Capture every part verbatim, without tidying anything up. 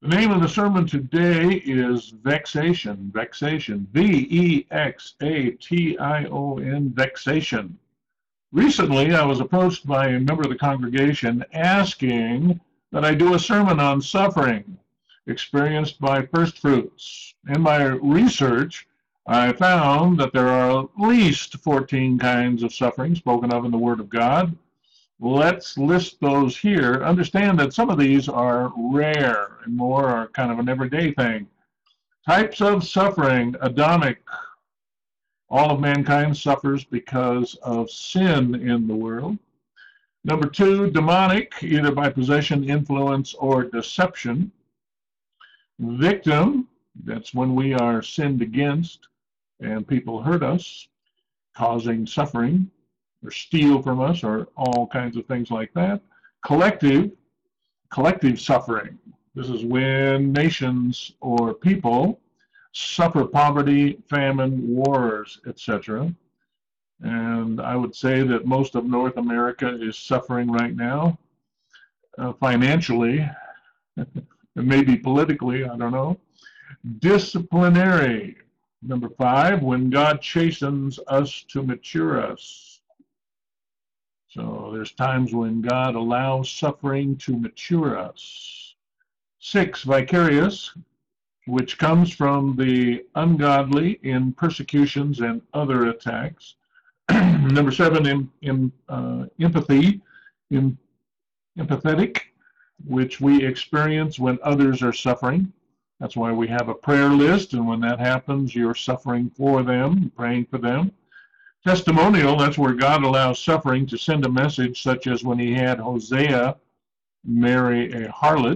The name of the sermon today is Vexation. Vexation. V E X A T I O N. Vexation. Recently, I was approached by a member of the congregation asking that I do a sermon on suffering experienced by first fruits. In my research, I found that there are at least fourteen kinds of suffering spoken of in the Word of God. Let's list those here. Understand that some of these are rare and more are kind of an everyday thing. Types of suffering: Adamic. All of mankind suffers because of sin in the world. Number two, demonic, either by possession, influence, or deception. Victim, that's when we are sinned against and people hurt us, causing suffering, or steal from us, or all kinds of things like that. Collective, collective suffering. This is when nations or people suffer poverty, famine, wars, et cetera. And I would say that most of North America is suffering right now, uh, financially, and maybe politically, I don't know. Disciplinary. Number five, when God chastens us to mature us. So there's times when God allows suffering to mature us. Six, vicarious, which comes from the ungodly in persecutions and other attacks. Number seven, in, in uh, empathy, in, empathetic, which we experience when others are suffering. That's why we have a prayer list, and when that happens, you're suffering for them, praying for them. Testimonial, that's where God allows suffering to send a message, such as when he had Hosea marry a harlot.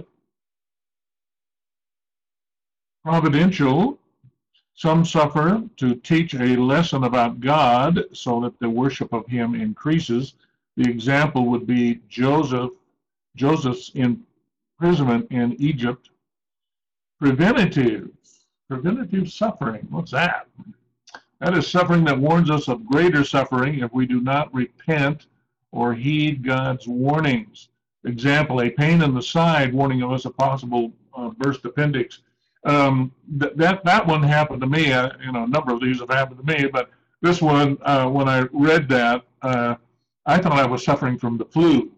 Providential, some suffer to teach a lesson about God so that the worship of him increases. The example would be Joseph, Joseph's imprisonment in Egypt. Preventative, preventative suffering, what's that? That is suffering that warns us of greater suffering if we do not repent or heed God's warnings. Example, a pain in the side warning of us a possible uh, burst appendix. Um, th that that one happened to me. Uh, you know, a number of these have happened to me, but this one, uh, when I read that, uh, I thought I was suffering from the flu.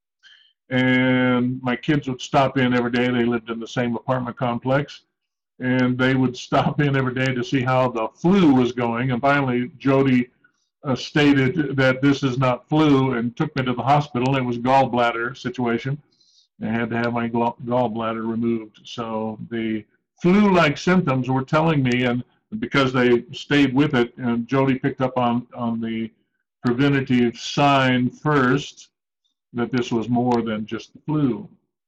And my kids would stop in every day. They lived in the same apartment complex, and they would stop in every day to see how the flu was going. And finally, Jody uh, stated that this is not flu, and took me to the hospital. It was gallbladder situation. I had to have my gall gallbladder removed. So the flu-like symptoms were telling me, and because they stayed with it, and Jody picked up on, on the preventative sign first, that this was more than just the flu.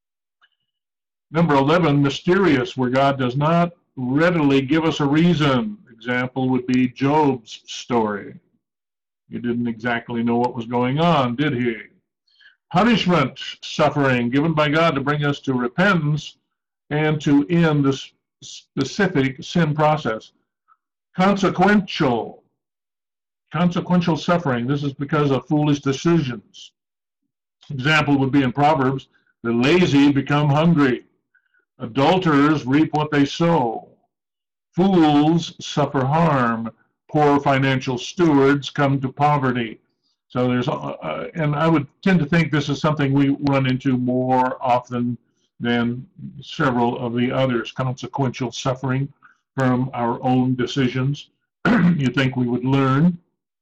Number eleven, mysterious, where God does not readily give us a reason. Example would be Job's story. He didn't exactly know what was going on, did he? Punishment, suffering, given by God to bring us to repentance and to end this specific sin process. Consequential, consequential suffering. This is because of foolish decisions. Example would be in Proverbs, the lazy become hungry. Adulterers reap what they sow. Fools suffer harm. Poor financial stewards come to poverty. So there's, uh, and I would tend to think this is something we run into more often than several of the others. Consequential suffering from our own decisions. You think we would learn.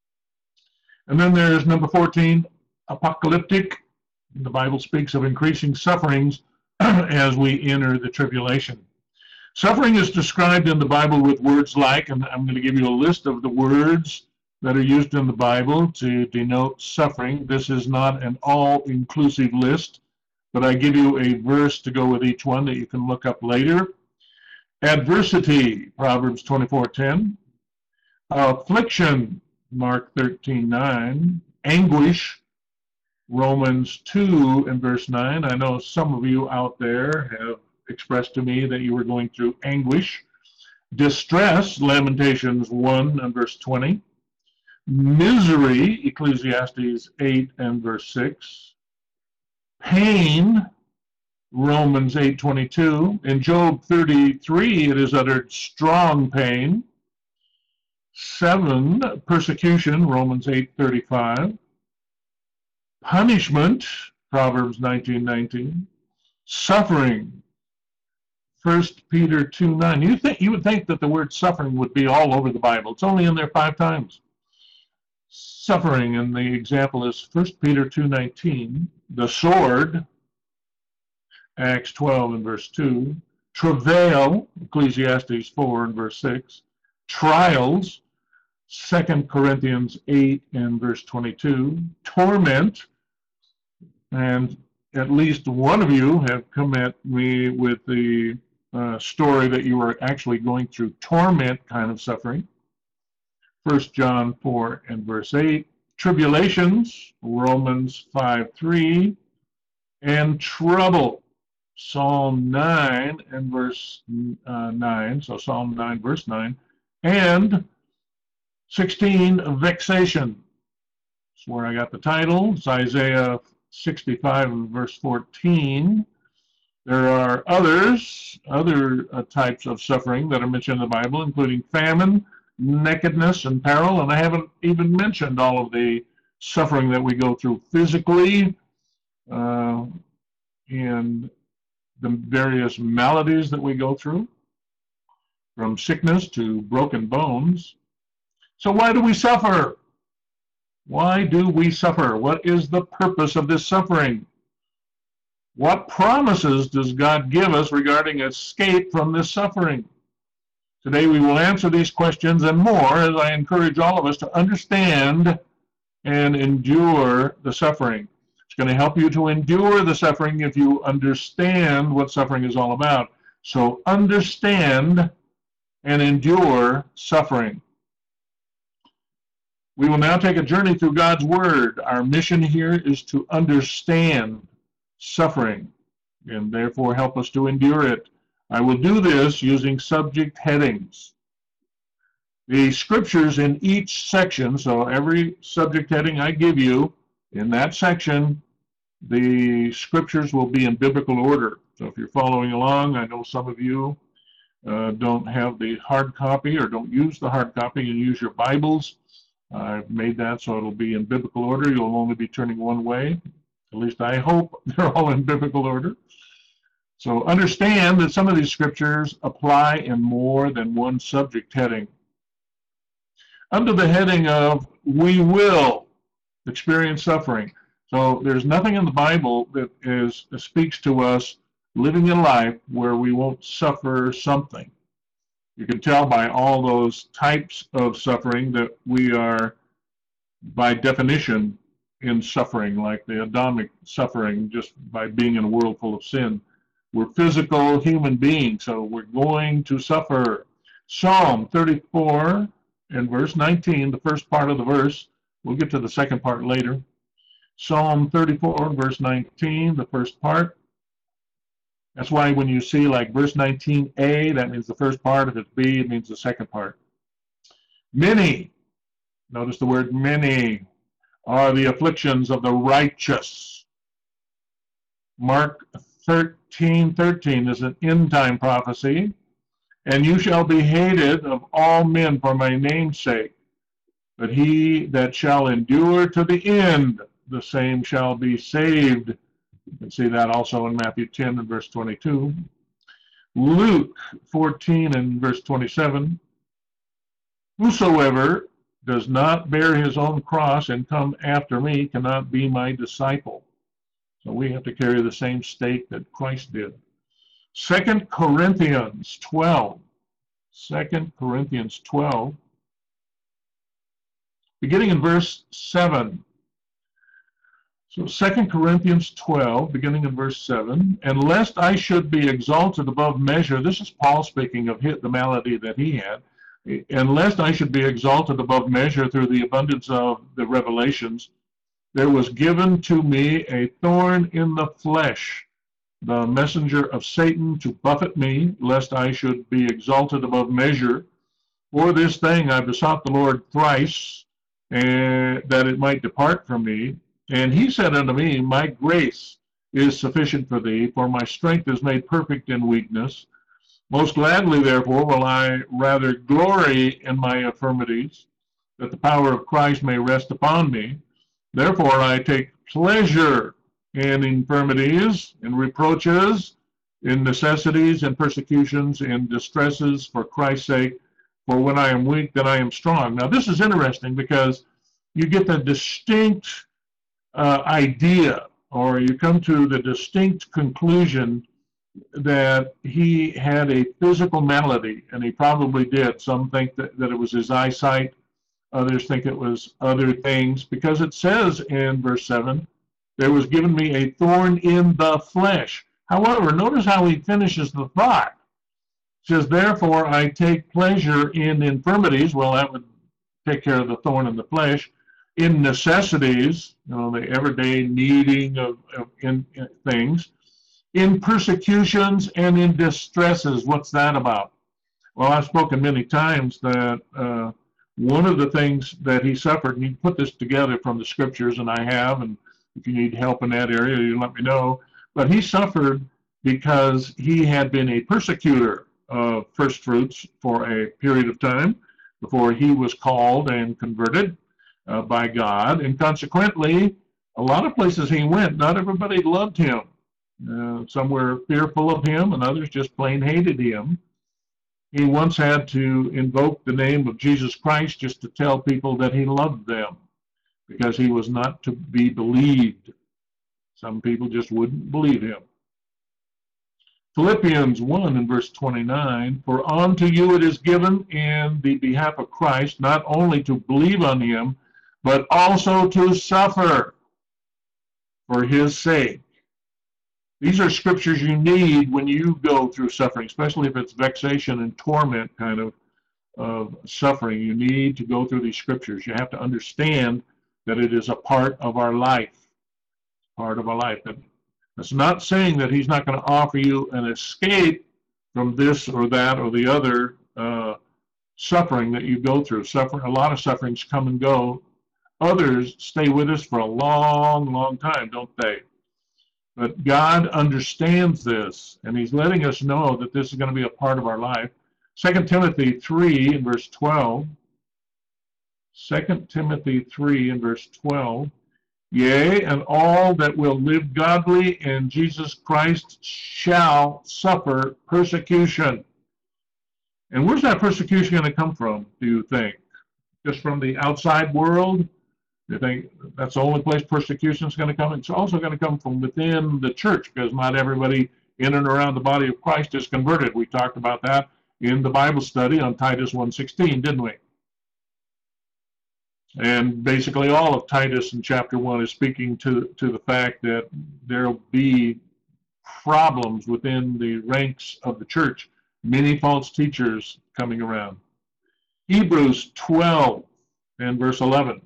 And then there's number fourteen, apocalyptic. The Bible speaks of increasing sufferings as we enter the tribulation. Suffering is described in the Bible with words like, and I'm going to give you a list of the words that are used in the Bible to denote suffering. This is not an all-inclusive list, but I give you a verse to go with each one that you can look up later. Adversity, Proverbs twenty-four ten. Affliction, Mark thirteen nine. Anguish, Romans two and verse nine. I know some of you out there have expressed to me that you were going through anguish. Distress, Lamentations one and verse twenty. Misery, Ecclesiastes eight and verse six. Pain, Romans eight twenty-two. In Job thirty-three, it is uttered strong pain. Seven, persecution, Romans eight thirty-five. Punishment, Proverbs nineteen nineteen. Suffering, First Peter two nine. You think you would think that the word suffering would be all over the Bible. It's only in there five times. Suffering, and the example is First Peter two nineteen. The sword, Acts twelve and verse two. Travail, Ecclesiastes four and verse six. Trials, Second Corinthians eight and verse twenty-two. Torment, and at least one of you have come at me with the uh, story that you were actually going through torment kind of suffering. First John four and verse eight. Tribulations, Romans five three. And trouble, Psalm nine and verse uh, nine. So Psalm nine, verse nine. And sixteen, vexation. That's where I got the title. It's Isaiah sixty-five and verse fourteen. There are others, other uh, types of suffering that are mentioned in the Bible, including famine, nakedness, and peril. And I haven't even mentioned all of the suffering that we go through physically, uh, and the various maladies that we go through, from sickness to broken bones. So why do we suffer? Why do we suffer? What is the purpose of this suffering? What promises does God give us regarding escape from this suffering? Today we will answer these questions and more as I encourage all of us to understand and endure the suffering. It's going to help you to endure the suffering if you understand what suffering is all about. So understand and endure suffering. We will now take a journey through God's Word. Our mission here is to understand suffering and therefore help us to endure it. I will do this using subject headings. The scriptures in each section, so every subject heading I give you, in that section, the scriptures will be in biblical order. So if you're following along, I know some of you uh, don't have the hard copy or don't use the hard copy and use your Bibles. I've made that so it'll be in biblical order. You'll only be turning one way. At least I hope they're all in biblical order. So understand that some of these scriptures apply in more than one subject heading. Under the heading of we will experience suffering. So there's nothing in the Bible that is that speaks to us living a life where we won't suffer something. You can tell by all those types of suffering that we are, by definition, in suffering, like the Adamic suffering, just by being in a world full of sin. We're physical human beings, so we're going to suffer. Psalm thirty-four and verse nineteen, the first part of the verse. We'll get to the second part later. Psalm thirty-four, verse nineteen, the first part. That's why when you see like verse nineteen A, that means the first part. If it's B, it means the second part. Many, notice the word many, are the afflictions of the righteous. Mark thirteen thirteen is an end-time prophecy. And you shall be hated of all men for my name's sake. But he that shall endure to the end, the same shall be saved. You can see that also in Matthew ten and verse twenty-two. Luke fourteen and verse twenty-seven. Whosoever does not bear his own cross and come after me cannot be my disciple. So we have to carry the same stake that Christ did. Second Corinthians twelve. Second Corinthians twelve. Beginning in verse seven. So Second Corinthians twelve, beginning in verse seven. And lest I should be exalted above measure, this is Paul speaking of the malady that he had. And lest I should be exalted above measure through the abundance of the revelations, there was given to me a thorn in the flesh, the messenger of Satan to buffet me, lest I should be exalted above measure. For this thing I besought the Lord thrice, and that it might depart from me. And he said unto me, my grace is sufficient for thee, for my strength is made perfect in weakness. Most gladly, therefore, will I rather glory in my infirmities, that the power of Christ may rest upon me. Therefore I take pleasure in infirmities, in reproaches, in necessities, in persecutions, in distresses for Christ's sake. For when I am weak, then I am strong. Now this is interesting because you get the distinct uh, idea, or you come to the distinct conclusion that he had a physical malady, and he probably did. Some think that, that it was his eyesight. Others think it was other things, because it says in verse seven, there was given me a thorn in the flesh. However, notice how he finishes the thought. He says, therefore I take pleasure in infirmities. Well, that would take care of the thorn in the flesh. In necessities, you know, the everyday needing of, of in, in things. In persecutions and in distresses. What's that about? Well, I've spoken many times that uh, one of the things that he suffered, and you put this together from the scriptures, and I have, and if you need help in that area, you let me know. But he suffered because he had been a persecutor of first fruits for a period of time before he was called and converted uh, by God. And consequently, a lot of places he went, not everybody loved him. Uh, some were fearful of him, and others just plain hated him. He once had to invoke the name of Jesus Christ just to tell people that he loved them, because he was not to be believed. Some people just wouldn't believe him. Philippians one and verse twenty-nine, for unto you it is given in the behalf of Christ, not only to believe on him, but also to suffer for his sake. These are scriptures you need when you go through suffering, especially if it's vexation and torment kind of, of suffering. You need to go through these scriptures. You have to understand that it is a part of our life, part of our life. That's not saying that he's not going to offer you an escape from this or that or the other uh, suffering that you go through. Suffering, a lot of sufferings come and go. Others stay with us for a long, long time, don't they? But God understands this, and he's letting us know that this is going to be a part of our life. Second Timothy three in verse twelve. Second Timothy three in verse twelve. Yea, and all that will live godly in Jesus Christ shall suffer persecution. And where's that persecution going to come from, do you think? Just from the outside world? You think that's the only place persecution is going to come? It's also going to come from within the church, because not everybody in and around the body of Christ is converted. We talked about that in the Bible study on Titus one sixteen, didn't we? And basically all of Titus in chapter one is speaking to, to the fact that there will be problems within the ranks of the church. Many false teachers coming around. Hebrews twelve and verse eleven.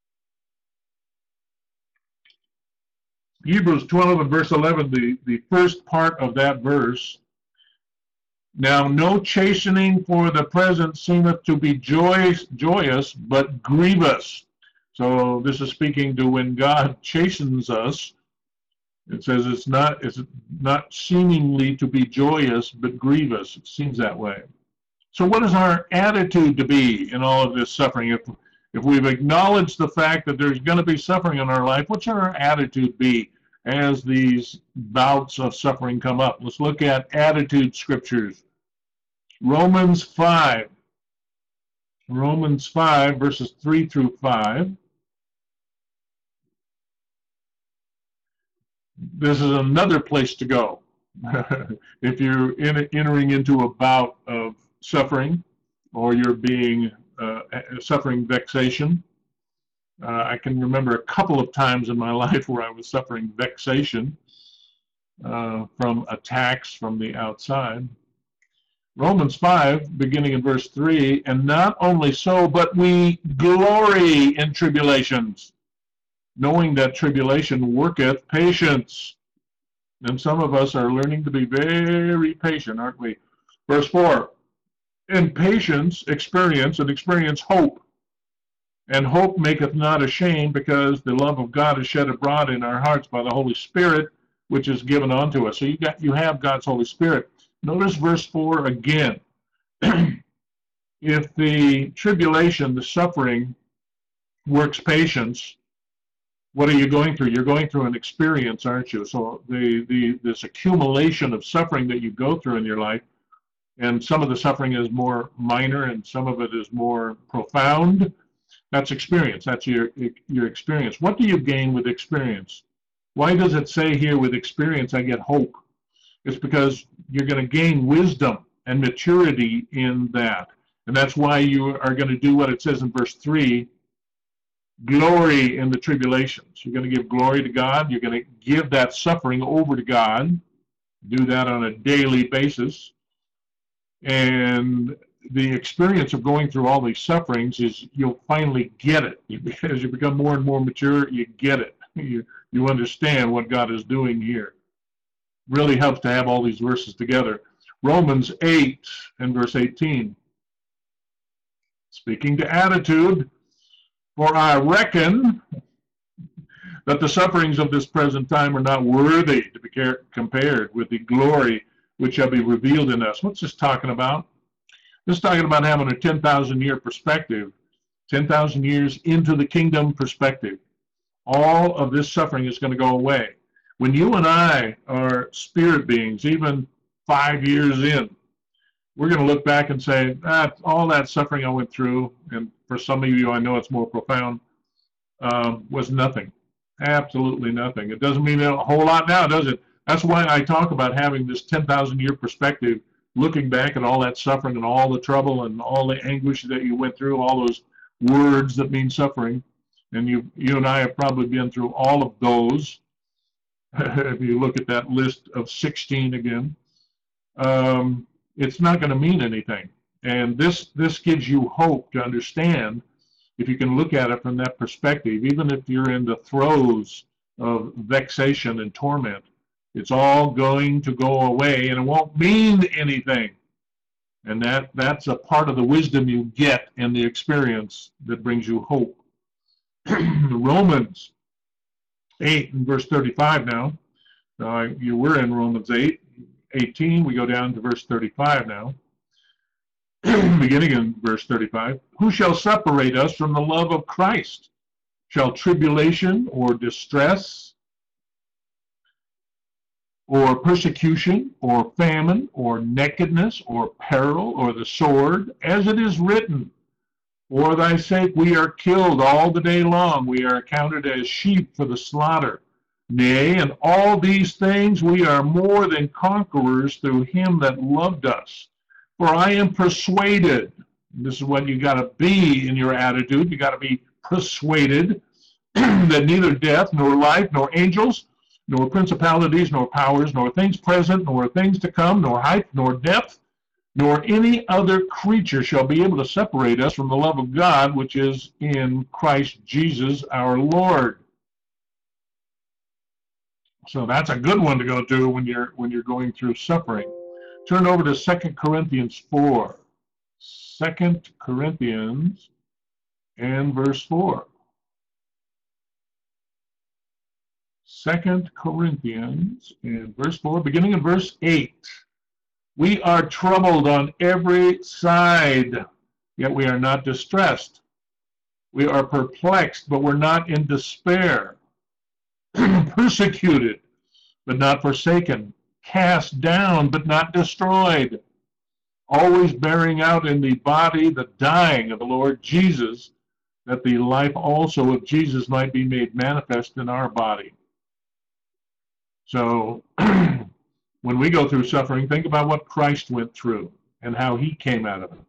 Hebrews twelve and verse eleven, the, the first part of that verse. Now no chastening for the present seemeth to be joyous, joyous, but grievous. So this is speaking to when God chastens us. It says it's not, it's not seemingly to be joyous, but grievous. It seems that way. So what is our attitude to be in all of this suffering? If, if we've acknowledged the fact that there's going to be suffering in our life, what should our attitude be as these bouts of suffering come up? Let's look at attitude scriptures. Romans five. Romans five, verses three through five. This is another place to go. If you're in, entering into a bout of suffering, or you're being uh, suffering vexation. Uh, I can remember a couple of times in my life where I was suffering vexation uh, from attacks from the outside. Romans five, beginning in verse three, and not only so, but we glory in tribulations, knowing that tribulation worketh patience. And some of us are learning to be very patient, aren't we? Verse four, and patience, experience, and experience hope. And hope maketh not ashamed, because the love of God is shed abroad in our hearts by the Holy Spirit, which is given unto us. So you got you have God's Holy Spirit. Notice verse four again. If the tribulation, the suffering, works patience, what are you going through? You're going through an experience, aren't you? So the, the this accumulation of suffering that you go through in your life, and some of the suffering is more minor and some of it is more profound, that's experience. That's your, your experience. What do you gain with experience? Why does it say here, with experience I get hope? It's because you're going to gain wisdom and maturity in that. And that's why you are going to do what it says in verse three, glory in the tribulations. You're going to give glory to God. You're going to give that suffering over to God. Do that on a daily basis. And the experience of going through all these sufferings is you'll finally get it. As you become more and more mature, you get it. You, you understand what God is doing here. Really helps to have all these verses together. Romans eight and verse eighteen. Speaking to attitude, for I reckon that the sufferings of this present time are not worthy to be compared with the glory which shall be revealed in us. What's this talking about? This is talking about having a ten thousand year perspective, ten thousand years into the kingdom perspective. All of this suffering is going to go away. When you and I are spirit beings, even five years in, we're going to look back and say, ah, all that suffering I went through, and for some of you I know it's more profound, um, was nothing. Absolutely nothing. It doesn't mean a whole lot now, does it? That's why I talk about having this ten thousand year perspective, looking back at all that suffering and all the trouble and all the anguish that you went through, all those words that mean suffering. And you, you and I have probably been through all of those. If you look at that list of sixteen again, um, it's not going to mean anything. And this, this gives you hope to understand, if you can look at it from that perspective, even if you're in the throes of vexation and torment, it's all going to go away and it won't mean anything. And that, that's a part of the wisdom you get in the experience that brings you hope. Romans eight and verse thirty-five now. Uh, you were in Romans eight, eighteen. We go down to verse thirty-five now. Beginning in verse thirty-five. Who shall separate us from the love of Christ? Shall tribulation or distress or persecution or famine or nakedness or peril or the sword? As it is written, for thy sake we are killed all the day long. We are accounted as sheep for the slaughter. Nay, in all these things we are more than conquerors through him that loved us. For I am persuaded, this is what you got to be in your attitude, you got to be persuaded that neither death, nor life, nor angels, nor principalities, nor powers, nor things present, nor things to come, nor height, nor depth, nor any other creature shall be able to separate us from the love of God, which is in Christ Jesus our Lord. So that's a good one to go to when you're when you're going through suffering. Turn over to Second Corinthians four. Second Corinthians and verse four. Second Corinthians and verse four, beginning in verse eight. We are troubled on every side, yet we are not distressed. We are perplexed, but we're not in despair. Persecuted, but not forsaken. Cast down, but not destroyed. Always bearing out in the body the dying of the Lord Jesus, that the life also of Jesus might be made manifest in our body. So, when we go through suffering, think about what Christ went through and how he came out of it.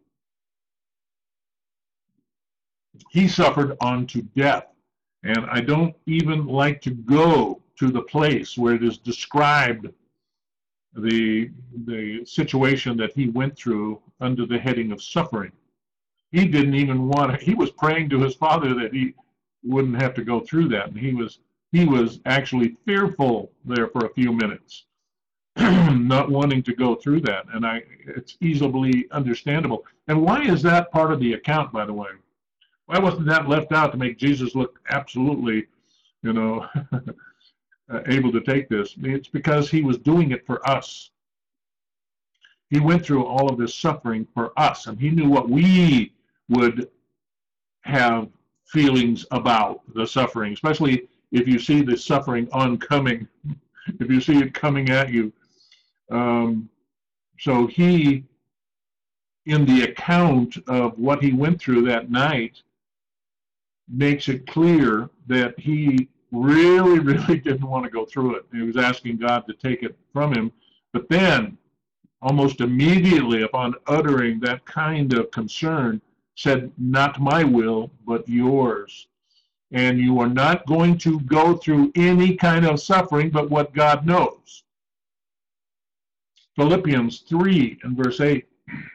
He suffered unto death. And I don't even like to go to the place where it is described the, the situation that he went through under the heading of suffering. He didn't even want to, he was praying to his Father that he wouldn't have to go through that. And he was, he was actually fearful there for a few minutes, not wanting to go through that. And I, it's easily understandable. And why is that part of the account, by the way? Why wasn't that left out to make Jesus look absolutely, you know, uh, able to take this? It's because he was doing it for us. He went through all of this suffering for us, and he knew what we would have feelings about the suffering, especially if you see the suffering oncoming, if you see it coming at you. Um, so he, in the account of what he went through that night, makes it clear that he really, really didn't want to go through it. He was asking God to take it from him. But then, almost immediately upon uttering that kind of concern, said, "Not my will, but yours." And you are not going to go through any kind of suffering but what God knows. Philippians three and verse eight.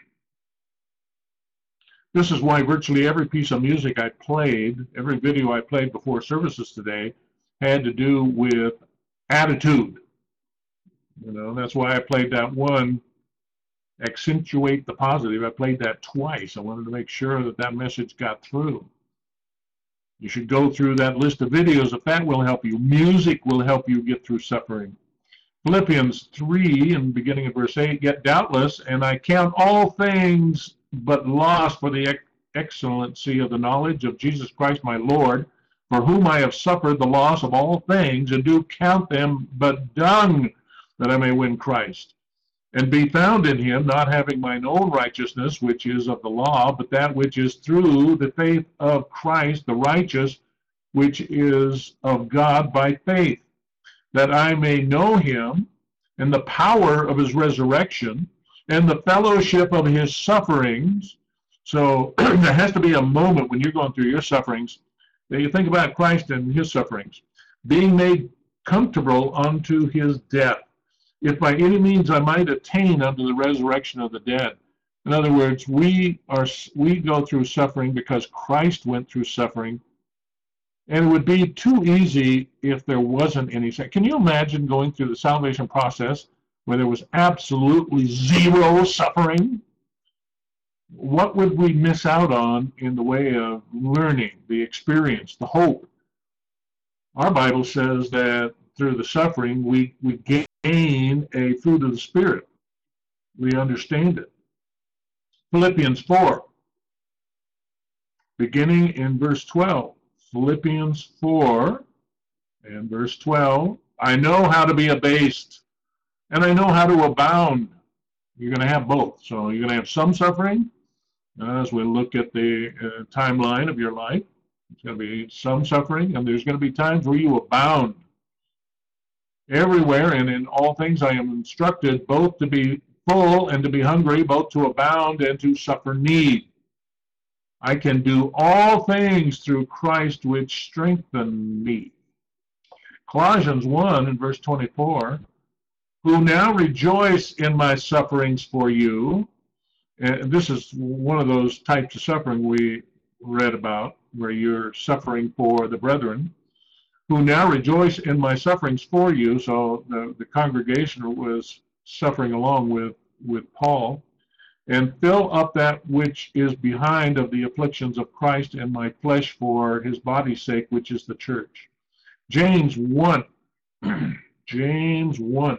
This is why virtually every piece of music I played, every video I played before services today, had to do with attitude. You know, that's why I played that one, accentuate the positive. I played that twice. I wanted to make sure that that message got through. You should go through that list of videos if that will help you. Music will help you get through suffering. Philippians three, and beginning of verse eight, "Yet doubtless, and I count all things but loss for the ex excellency of the knowledge of Jesus Christ my Lord, for whom I have suffered the loss of all things, and do count them but dung, that I may win Christ, and be found in him, not having mine own righteousness, which is of the law, but that which is through the faith of Christ, the righteous, which is of God by faith, that I may know him, and the power of his resurrection, and the fellowship of his sufferings." So there has to be a moment when you're going through your sufferings that you think about Christ and his sufferings, being made comfortable unto his death, if by any means I might attain unto the resurrection of the dead. In other words, we are we go through suffering because Christ went through suffering, and it would be too easy if there wasn't any. Can you imagine going through the salvation process where there was absolutely zero suffering? What would we miss out on in the way of learning, the experience, the hope? Our Bible says that through the suffering, we, we gain a fruit of the Spirit. We understand it. Philippians four, beginning in verse twelve. Philippians four and verse twelve. "I know how to be abased, and I know how to abound." You're going to have both. So you're going to have some suffering. As we look at the uh, timeline of your life, there's going to be some suffering, and there's going to be times where you abound. "Everywhere and in all things I am instructed, both to be full and to be hungry, both to abound and to suffer need. I can do all things through Christ which strengthen me." Colossians one and verse twenty-four, "Who now rejoice in my sufferings for you." And this is one of those types of suffering we read about, where you're suffering for the brethren. "Who now rejoice in my sufferings for you." So the, the congregation was suffering along with, with Paul. "And fill up that which is behind of the afflictions of Christ in my flesh for his body's sake, which is the church." James one. James one.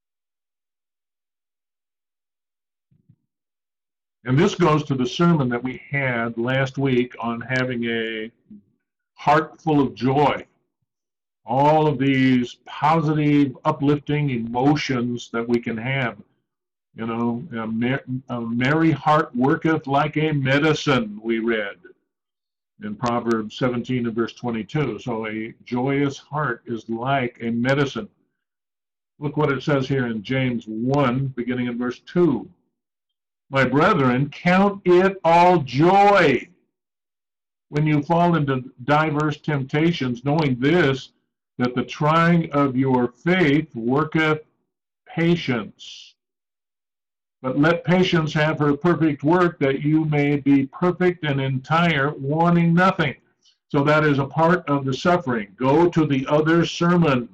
And this goes to the sermon that we had last week on having a heart full of joy. All of these positive, uplifting emotions that we can have. You know, a, mer a merry heart worketh like a medicine, we read in Proverbs seventeen and verse twenty-two. So a joyous heart is like a medicine. Look what it says here in James one, beginning in verse two. "My brethren, count it all joy when you fall into diverse temptations, knowing this, that the trying of your faith worketh patience. But let patience have her perfect work, that you may be perfect and entire, wanting nothing." So that is a part of the suffering. Go to the other sermon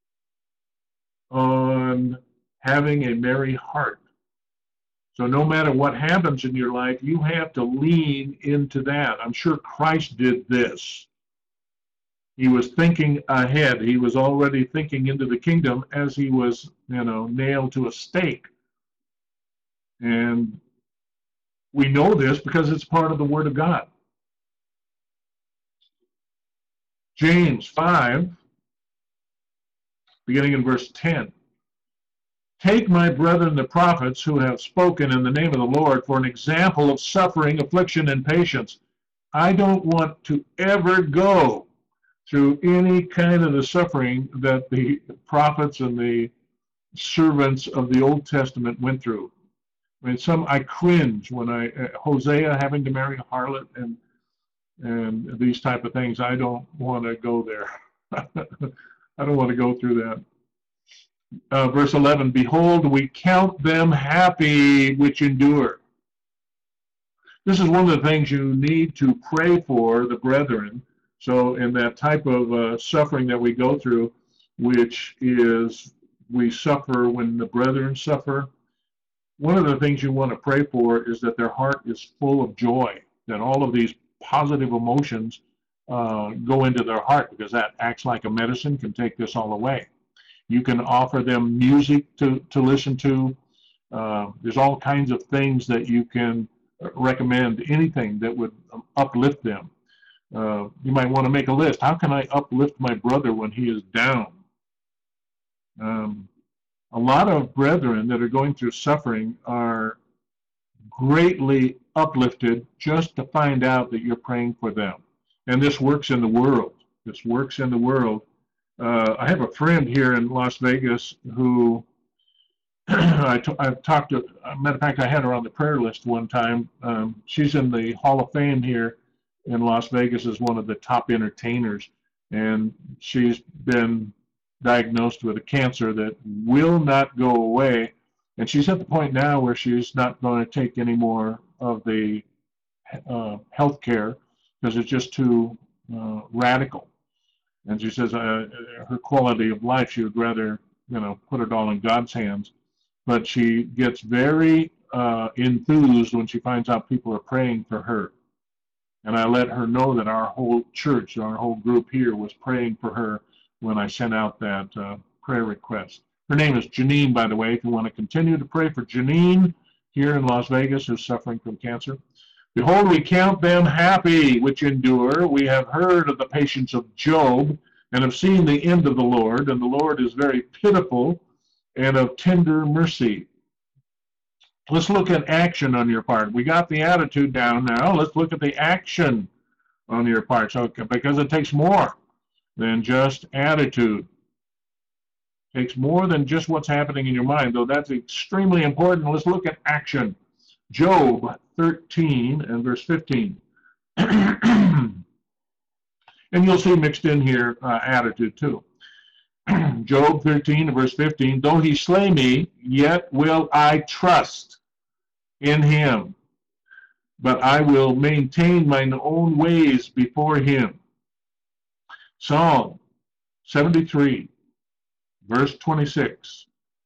on having a merry heart. So no matter what happens in your life, you have to lean into that. I'm sure Christ did this. He was thinking ahead. He was already thinking into the kingdom as he was, you know, nailed to a stake. And we know this because it's part of the Word of God. James five, beginning in verse ten. Take my brethren the prophets who have spoken in the name of the Lord for an example of suffering, affliction, and patience. I don't want to ever go through any kind of the suffering that the prophets and the servants of the Old Testament went through. I mean, some I cringe when I uh, Hosea having to marry a harlot and and these type of things. I don't want to go there. I don't want to go through that. Uh, verse eleven, behold, we count them happy which endure. This is one of the things you need to pray for the brethren. So in that type of uh, suffering that we go through, which is we suffer when the brethren suffer, one of the things you want to pray for is that their heart is full of joy, that all of these positive emotions uh, go into their heart, because that acts like a medicine, can take this all away. You can offer them music to, to listen to. Uh, there's all kinds of things that you can recommend, anything that would uplift them. Uh, you might want to make a list. How can I uplift my brother when he is down? Um, a lot of brethren that are going through suffering are greatly uplifted just to find out that you're praying for them. And this works in the world. This works in the world. Uh, I have a friend here in Las Vegas who I t I've talked to. As a matter of fact, I had her on the prayer list one time. Um, she's in the Hall of Fame here in Las Vegas as one of the top entertainers, and she's been diagnosed with a cancer that will not go away. And she's at the point now where she's not going to take any more of the uh, health care because it's just too uh, radical. And she says uh, her quality of life, she would rather, you know, put it all in God's hands. But she gets very uh, enthused when she finds out people are praying for her. And I let her know that our whole church, our whole group here, was praying for her when I sent out that uh, prayer request. Her name is Janine, by the way, if you want to continue to pray for Janine here in Las Vegas, who's suffering from cancer. Behold, we count them happy which endure. We have heard of the patience of Job and have seen the end of the Lord, and the Lord is very pitiful and of tender mercy. Let's look at action on your part. We got the attitude down now. Let's look at the action on your part. So, because it takes more than just attitude. It takes more than just what's happening in your mind, though that's extremely important. Let's look at action. Job thirteen and verse fifteen. And you'll see mixed in here uh, attitude too. Job thirteen and verse fifteen, though he slay me, yet will I trust in him, but I will maintain mine own ways before him. Psalm seventy-three, verse twenty-six,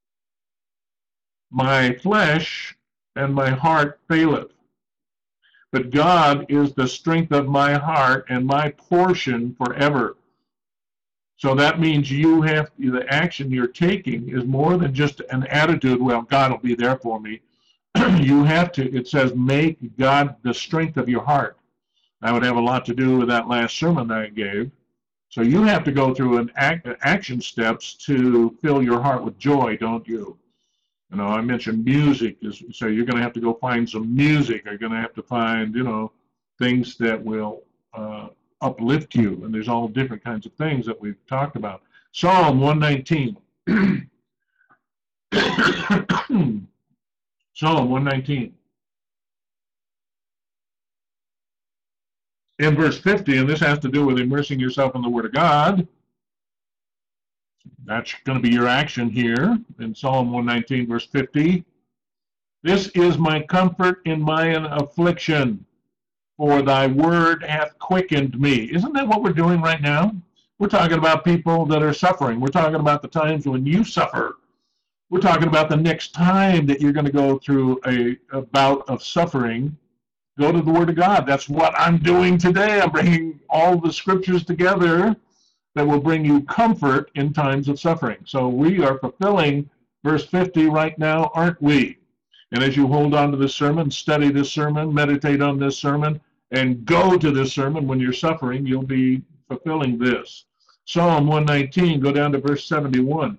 my flesh and my heart faileth, but God is the strength of my heart and my portion forever. So that means you have, the action you're taking is more than just an attitude, well, God will be there for me. You have to, it says, make God the strength of your heart. That would have a lot to do with that last sermon that I gave. So you have to go through an act, action steps to fill your heart with joy, don't you? You know, I mentioned music, is, so you're going to have to go find some music. You're going to have to find, you know, things that will uh, uplift you, and there's all different kinds of things that we've talked about. Psalm one nineteen. Psalm one nineteen. In verse fifty, and this has to do with immersing yourself in the Word of God. That's going to be your action here in Psalm one nineteen, verse fifty. This is my comfort in mine affliction, for thy word hath quickened me. Isn't that what we're doing right now? We're talking about people that are suffering. We're talking about the times when you suffer. We're talking about the next time that you're going to go through a, a bout of suffering. Go to the Word of God. That's what I'm doing today. I'm bringing all the scriptures together that will bring you comfort in times of suffering. So we are fulfilling verse fifty right now, aren't we? And as you hold on to this sermon, study this sermon, meditate on this sermon, and go to this sermon when you're suffering, you'll be fulfilling this. Psalm one nineteen, go down to verse seventy-one.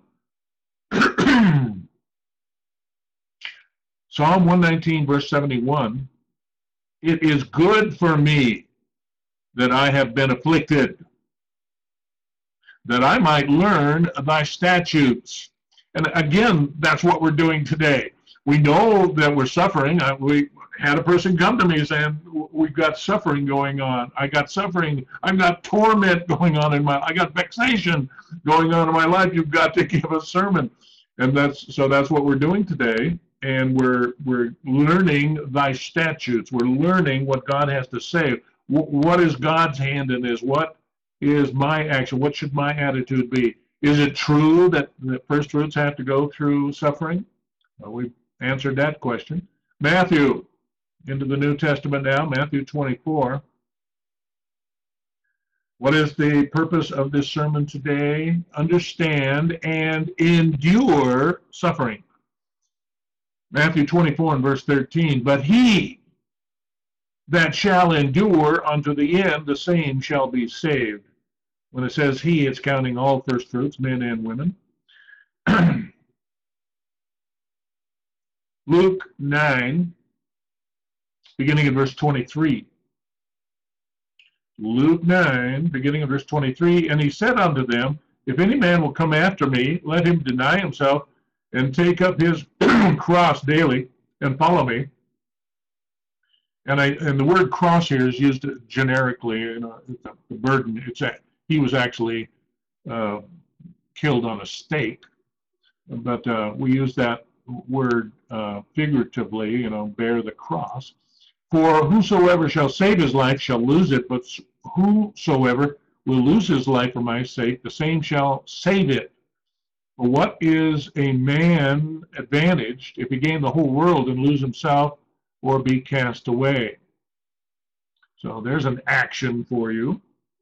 Psalm one nineteen, verse seventy-one, it is good for me that I have been afflicted, that I might learn thy statutes. And again, that's what we're doing today. We know that we're suffering. I, we had a person come to me saying, we've got suffering going on. I got suffering. I've got torment going on in my, I got vexation going on in my life. You've got to give a sermon. And that's, so that's what we're doing today. And we're, we're learning thy statutes. We're learning what God has to say. W- what is God's hand in this? What is my action? What should my attitude be? Is it true that the first fruits have to go through suffering? Well, we've answered that question. Matthew, into the New Testament now, Matthew twenty-four. What is the purpose of this sermon today? Understand and endure suffering. Matthew twenty-four and verse thirteen. But he that shall endure unto the end, the same shall be saved. When it says he, it's counting all first fruits, men and women. Luke nine, beginning in verse twenty-three. Luke nine, beginning in verse twenty-three, and he said unto them, if any man will come after me, let him deny himself and take up his cross daily and follow me. And I and the word cross here is used generically. You know, it's a, the burden. It's a, he was actually uh, killed on a stake, but uh, we use that word uh, figuratively. You know, bear the cross. For whosoever shall save his life shall lose it, but whosoever will lose his life for my sake, the same shall save it. For what is a man advantaged if he gain the whole world and lose himself or be cast away? So there's an action for you.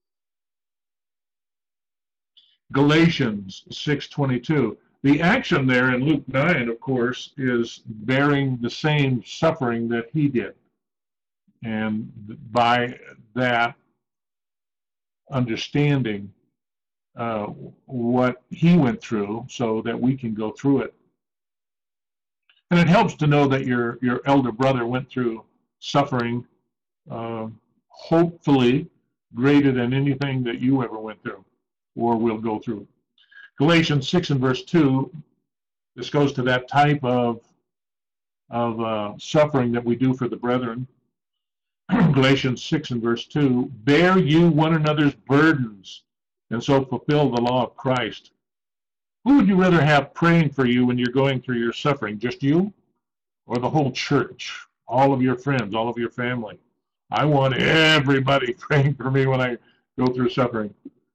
Galatians six twenty-two. The action there in Luke nine, of course, is bearing the same suffering that he did. And by that understanding uh, what he went through so that we can go through it. And it helps to know that your, your elder brother went through suffering, uh, hopefully greater than anything that you ever went through or will go through. Galatians six and verse two, this goes to that type of, of uh, suffering that we do for the brethren. Galatians six and verse two, bear you one another's burdens, and so fulfill the law of Christ. Who would you rather have praying for you when you're going through your suffering? Just you or the whole church, all of your friends, all of your family? I want everybody praying for me when I go through suffering.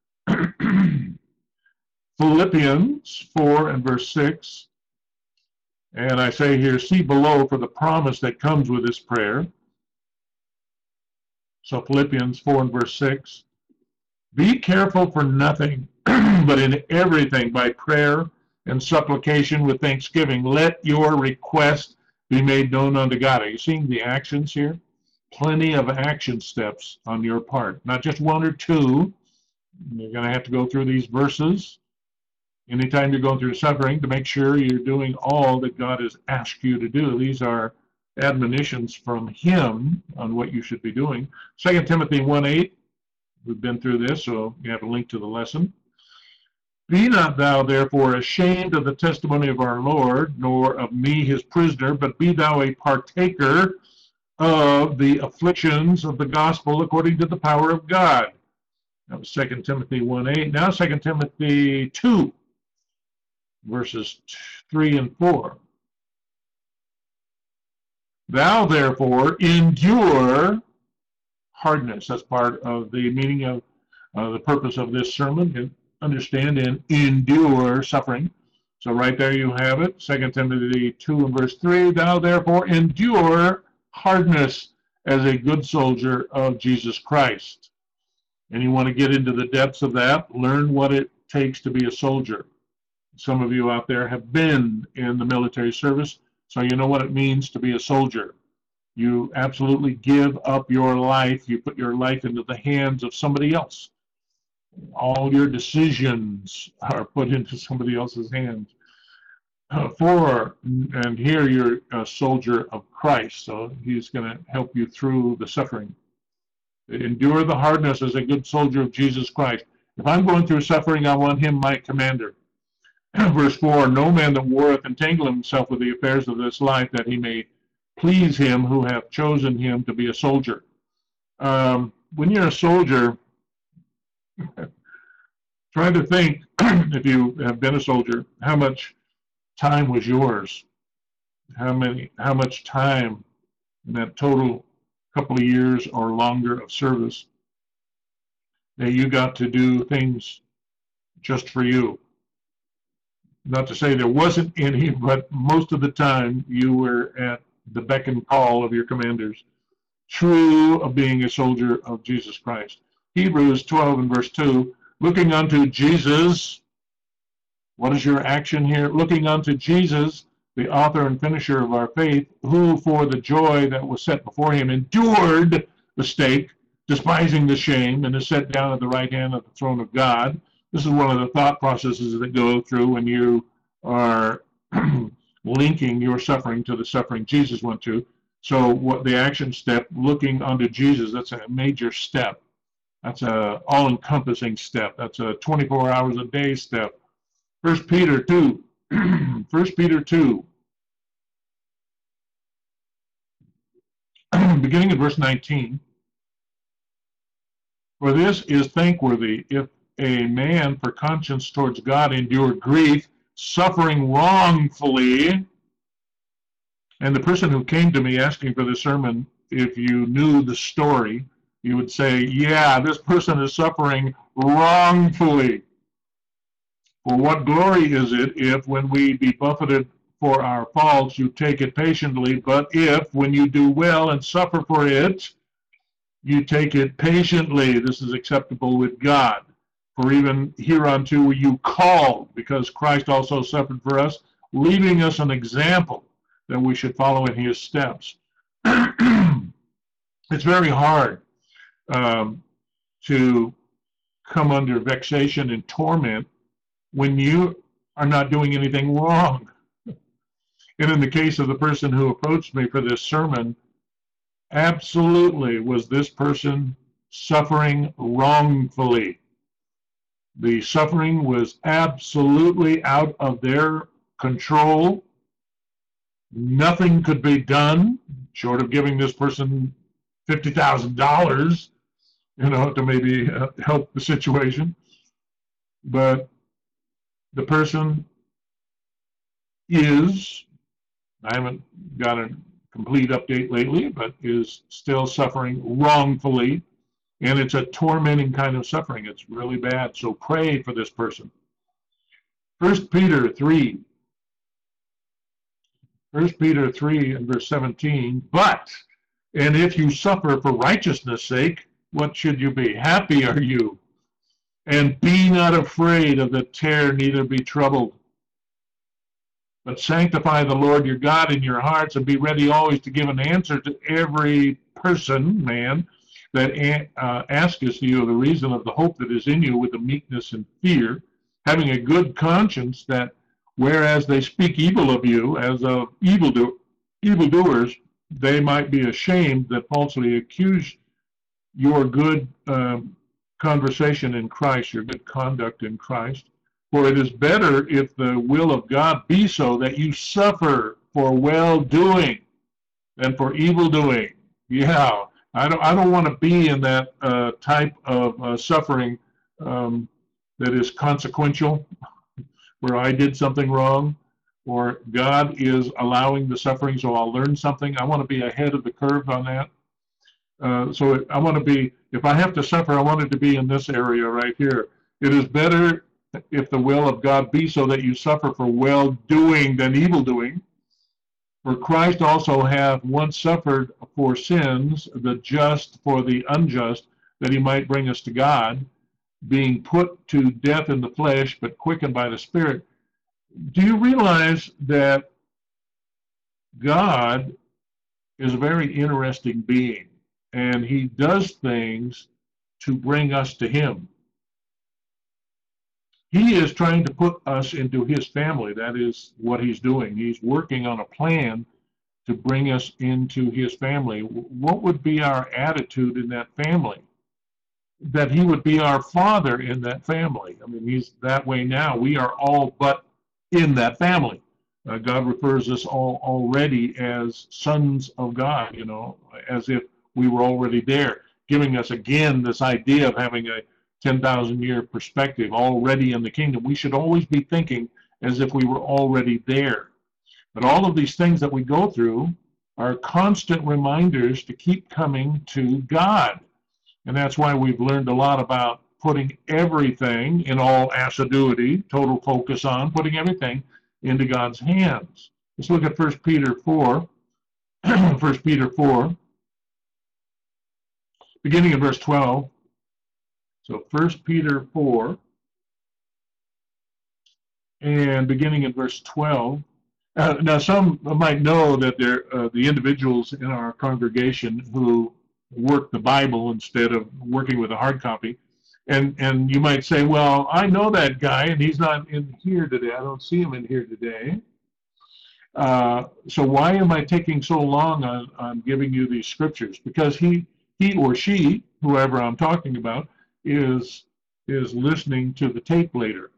Philippians four and verse six, and I say here, see below for the promise that comes with this prayer. So Philippians four and verse six, be careful for nothing, but in everything by prayer and supplication with thanksgiving, let your request be made known unto God. Are you seeing the actions here? Plenty of action steps on your part, not just one or two. You're going to have to go through these verses anytime you're going through suffering to make sure you're doing all that God has asked you to do. These are admonitions from him on what you should be doing. Second Timothy one eight, we've been through this, so you have a link to the lesson. Be not thou therefore ashamed of the testimony of our Lord, nor of me his prisoner, but be thou a partaker of the afflictions of the gospel according to the power of God. That was Second Timothy one eight. Now Second Timothy two, verses three and four. Thou therefore endure hardness. That's part of the meaning of uh, the purpose of this sermon. Understand and endure suffering. So right there you have it. Second Timothy two and verse three. Thou therefore endure hardness as a good soldier of Jesus Christ. and you want to get into the depths of that, learn what it takes to be a soldier. Some of you out there have been in the military service, so you know what it means to be a soldier. You absolutely give up your life. You put your life into the hands of somebody else. All your decisions are put into somebody else's hands. Uh, for, and here you're a soldier of Christ, so he's going to help you through the suffering. Endure the hardness as a good soldier of Jesus Christ. If I'm going through suffering, I want him my commander. Verse four, no man that warreth entangle himself with the affairs of this life, that he may please him who hath chosen him to be a soldier. Um, when you're a soldier, try to think, if you have been a soldier, how much time was yours? How many? How much time in that total couple of years or longer of service that you got to do things just for you? Not to say there wasn't any, but most of the time you were at the beck and call of your commanders. True of being a soldier of Jesus Christ. Hebrews twelve and verse two, looking unto Jesus. What is your action here? Looking unto Jesus, the author and finisher of our faith, who for the joy that was set before him endured the stake, despising the shame, and is set down at the right hand of the throne of God. This is one of the thought processes that go through when you are linking your suffering to the suffering Jesus went to. So what the action step, looking unto Jesus, that's a major step. That's a all-encompassing step. That's a twenty-four hours a day step. First Peter two. First Peter two. Beginning at verse nineteen. For this is thankworthy, if a man for conscience towards God endure grief, suffering wrongfully. And the person who came to me asking for the sermon, if you knew the story, you would say, yeah, this person is suffering wrongfully. For what glory is it if, when we be buffeted for our faults, you take it patiently, but if, when you do well and suffer for it, you take it patiently, this is acceptable with God. For even hereunto were you called, because Christ also suffered for us, leaving us an example that we should follow in his steps. It's very hard um, to come under vexation and torment when you are not doing anything wrong. And in the case of the person who approached me for this sermon, absolutely was this person suffering wrongfully. The suffering was absolutely out of their control. Nothing could be done short of giving this person fifty thousand dollars, you know, to maybe uh, help the situation. But the person is, I haven't got a complete update lately, but is still suffering wrongfully. And it's a tormenting kind of suffering. It's really bad. So pray for this person. First Peter three. First Peter three and verse seventeen. But, and if you suffer for righteousness' sake, what should you be? Happy are you. And be not afraid of the terror, neither be troubled. But sanctify the Lord your God in your hearts, and be ready always to give an answer to every person, man, that uh, asketh you the reason of the hope that is in you with the meekness and fear, having a good conscience, that whereas they speak evil of you as of evildo evildoers, they might be ashamed that falsely accuse your good um, conversation in Christ, your good conduct in Christ. For it is better, if the will of God be so, that you suffer for well-doing than for evil-doing. Yeah, I don't, I don't want to be in that uh, type of uh, suffering um, that is consequential, where I did something wrong, or God is allowing the suffering so I'll learn something. I want to be ahead of the curve on that. Uh, so I want to be, if I have to suffer, I want it to be in this area right here. It is better, if the will of God be so, that you suffer for well-doing than evil-doing. For Christ also hath once suffered for sins, the just for the unjust, that he might bring us to God, being put to death in the flesh, but quickened by the Spirit. Do you realize that God is a very interesting being, and he does things to bring us to him? He is trying to put us into his family. That is what he's doing. He's working on a plan to bring us into his family. What would be our attitude in that family? That he would be our father in that family. I mean, he's that way now. We are all but in that family. Uh, God refers us all already as sons of God, you know, as if we were already there, giving us again this idea of having a ten thousand year perspective already in the kingdom. We should always be thinking as if we were already there. But all of these things that we go through are constant reminders to keep coming to God. And that's why we've learned a lot about putting everything in all assiduity, total focus on, putting everything into God's hands. Let's look at First Peter four. First Peter four, beginning in verse twelve. So First Peter four, and beginning in verse twelve. Uh, now, some might know that there, uh, the individuals in our congregation who work the Bible instead of working with a hard copy, and and you might say, well, I know that guy, and he's not in here today. I don't see him in here today. Uh, so why am I taking so long on, on giving you these scriptures? Because he he or she, whoever I'm talking about, is is listening to the tape later.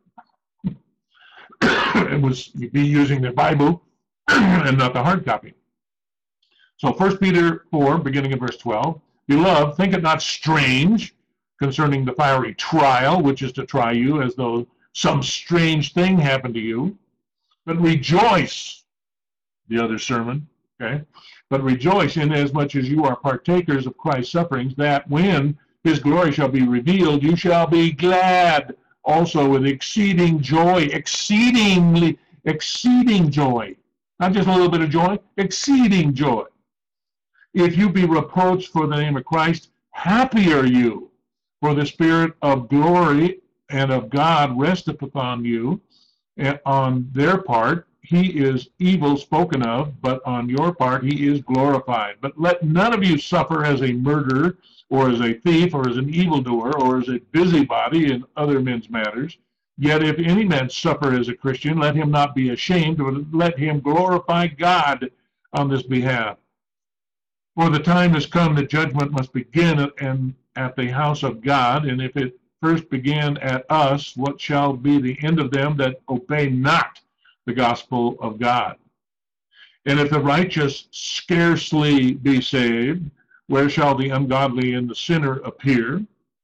It was be using the Bible and not the hard copy. So First Peter four, beginning in verse twelve, Beloved, think it not strange concerning the fiery trial, which is to try you as though some strange thing happened to you, but rejoice, the other sermon, okay? But rejoice inasmuch as you are partakers of Christ's sufferings, that when his glory shall be revealed, you shall be glad also with exceeding joy, exceedingly, exceeding joy. Not just a little bit of joy, exceeding joy. If you be reproached for the name of Christ, happy are you, for the Spirit of glory and of God resteth upon you. And on their part, he is evil spoken of, but on your part, he is glorified. But let none of you suffer as a murderer, or as a thief, or as an evildoer, or as a busybody in other men's matters. Yet if any man suffer as a Christian, let him not be ashamed, but let him glorify God on this behalf. For the time has come that judgment must begin at, and at the house of God, and if it first began at us, what shall be the end of them that obey not the gospel of God? And if the righteous scarcely be saved, where shall the ungodly and the sinner appear?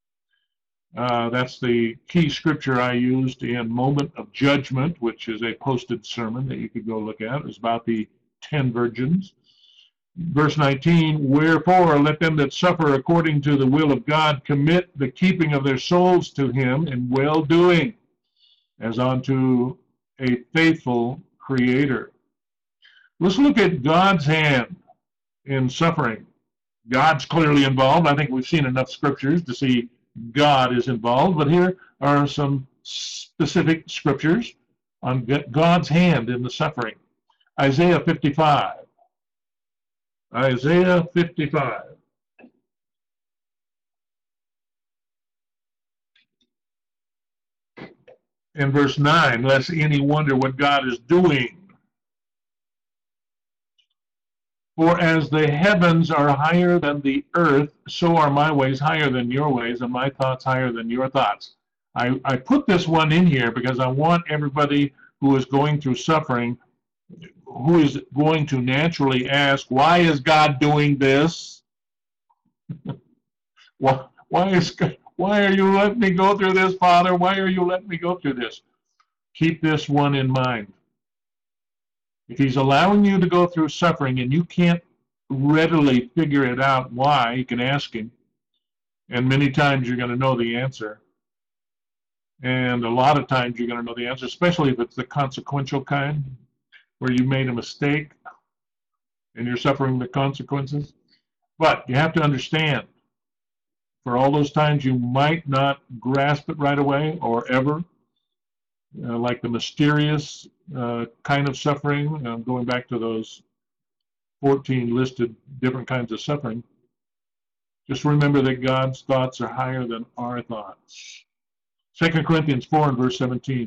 Uh, that's the key scripture I used in Moment of Judgment, which is a posted sermon that you could go look at. It's about the ten virgins. Verse nineteen, Wherefore let them that suffer according to the will of God commit the keeping of their souls to him in well-doing, as unto a faithful Creator. Let's look at God's hand in suffering. God's clearly involved. I think we've seen enough scriptures to see God is involved, but here are some specific scriptures on God's hand in the suffering. Isaiah fifty-five. Isaiah fifty-five. In verse nine, lest any wonder what God is doing. For as the heavens are higher than the earth, so are my ways higher than your ways, and my thoughts higher than your thoughts. I, I put this one in here because I want everybody who is going through suffering, who is going to naturally ask, why is God doing this? why, why, is, why are you letting me go through this, Father? Why are you letting me go through this? Keep this one in mind. If he's allowing you to go through suffering and you can't readily figure it out why, you can ask him. And many times you're going to know the answer. And a lot of times you're going to know the answer, especially if it's the consequential kind, where you made a mistake and you're suffering the consequences. But you have to understand for all those times you might not grasp it right away or ever, uh, like the mysterious uh, kind of suffering, uh, going back to those fourteen listed different kinds of suffering. Just remember that God's thoughts are higher than our thoughts. Second Corinthians four and verse seventeen.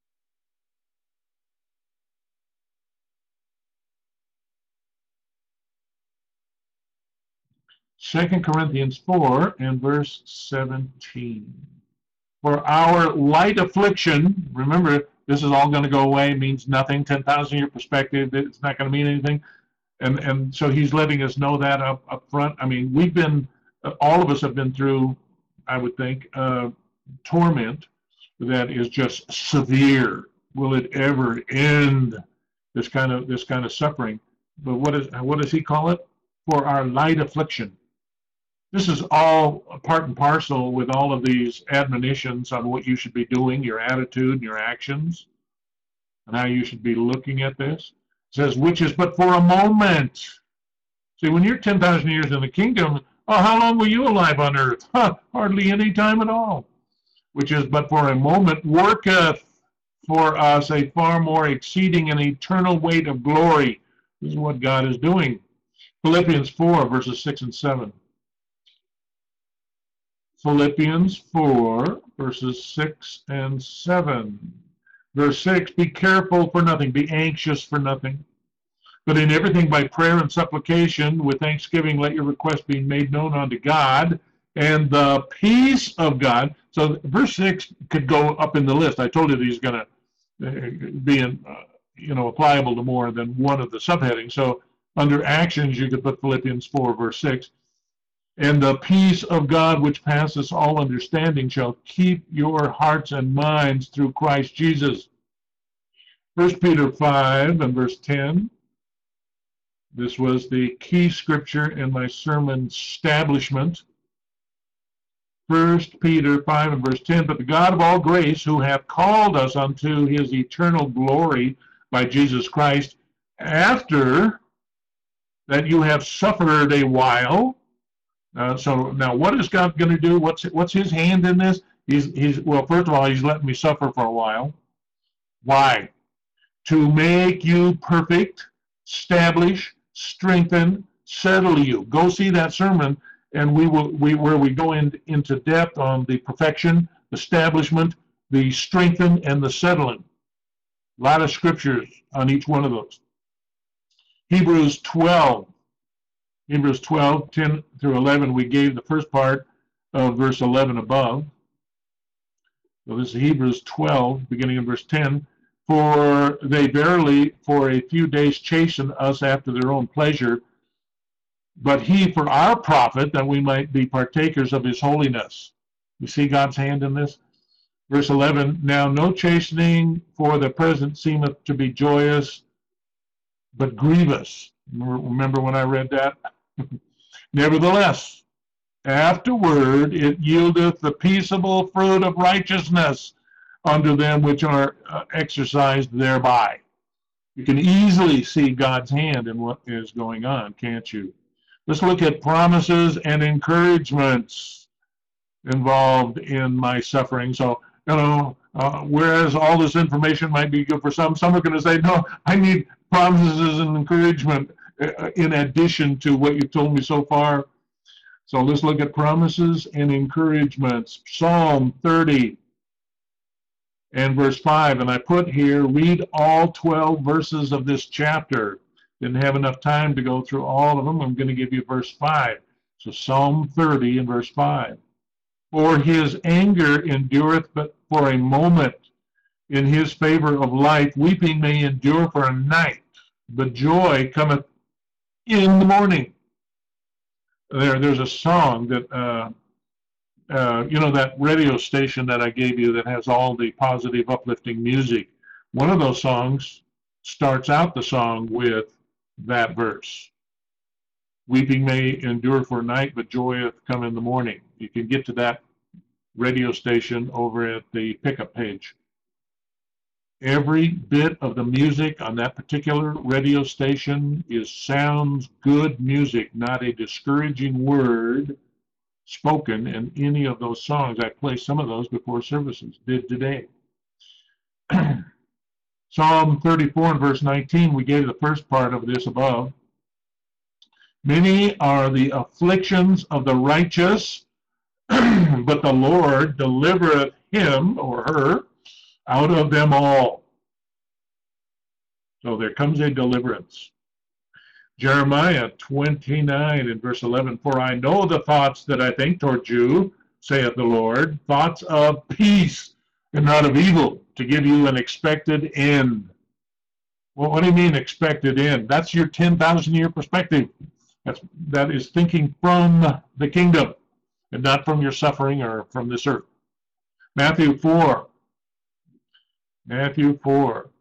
Second Corinthians four and verse seventeen. For our light affliction, remember, this is all going to go away, means nothing, ten thousand year perspective, it's not going to mean anything. And, and so he's letting us know that up, up front. I mean, we've been, all of us have been through, I would think, uh, torment that is just severe. Will it ever end, this kind of this kind of suffering? But what is what does he call it? For our light affliction. This is all part and parcel with all of these admonitions on what you should be doing, your attitude and your actions, and how you should be looking at this. It says, which is but for a moment. See, when you're ten thousand years in the kingdom, oh, how long were you alive on earth? Huh, hardly any time at all. Which is but for a moment, worketh for us a far more exceeding and eternal weight of glory. This is what God is doing. Philippians four, verses six and seven. Philippians four, verses six and seven. Verse six, be careful for nothing, be anxious for nothing, but in everything by prayer and supplication, with thanksgiving, let your requests be made known unto God, and the peace of God. So verse six could go up in the list. I told you that he's going to be in, uh, you know, applicable to more than one of the subheadings. So under actions, you could put Philippians four, verse six. And the peace of God, which passes all understanding, shall keep your hearts and minds through Christ Jesus. First Peter five and verse ten. This was the key scripture in my sermon establishment. First Peter five and verse ten. But the God of all grace, who hath called us unto his eternal glory by Jesus Christ, after that you have suffered a while. Uh, so now, what is God going to do? What's what's His hand in this? He's he's well. First of all, He's letting me suffer for a while. Why? To make you perfect, establish, strengthen, settle you. Go see that sermon, and we will we where we go in, into depth on the perfection, establishment, the strengthen, and the settling. A lot of scriptures on each one of those. Hebrews twelve. Hebrews twelve, ten through eleven, we gave the first part of verse eleven above. So this is Hebrews twelve, beginning in verse ten. For they verily for a few days chasten us after their own pleasure, but he for our profit, that we might be partakers of his holiness. You see God's hand in this? Verse eleven, now no chastening for the present seemeth to be joyous, but grievous. Remember when I read that? Nevertheless, afterward it yieldeth the peaceable fruit of righteousness unto them which are uh, exercised thereby. You can easily see God's hand in what is going on, can't you? Let's look at promises and encouragements involved in my suffering. So, you know, uh, whereas all this information might be good for some, some are going to say, no, I need promises and encouragement in addition to what you've told me so far. So let's look at promises and encouragements. Psalm thirty and verse five. And I put here, read all twelve verses of this chapter. Didn't have enough time to go through all of them. I'm going to give you verse five. So Psalm thirty and verse five. For his anger endureth but for a moment. In his favor of life, weeping may endure for a night, but joy cometh in the morning. There, there's a song that, uh, uh, you know, that radio station that I gave you that has all the positive, uplifting music. One of those songs starts out the song with that verse. Weeping may endure for a night, but joy hath come in the morning. You can get to that radio station over at the pickup page. Every bit of the music on that particular radio station is sounds good music, not a discouraging word spoken in any of those songs. I play some of those before services, did today. Psalm thirty-four and verse nineteen, we gave the first part of this above. Many are the afflictions of the righteous, but the Lord delivereth him or her out of them all. So there comes a deliverance. Jeremiah twenty-nine and verse eleven, for I know the thoughts that I think toward you, saith the Lord, thoughts of peace and not of evil, to give you an expected end. Well, what do you mean expected end? That's your ten thousand year perspective. That's, that is thinking from the kingdom and not from your suffering or from this earth. Matthew four. Matthew four.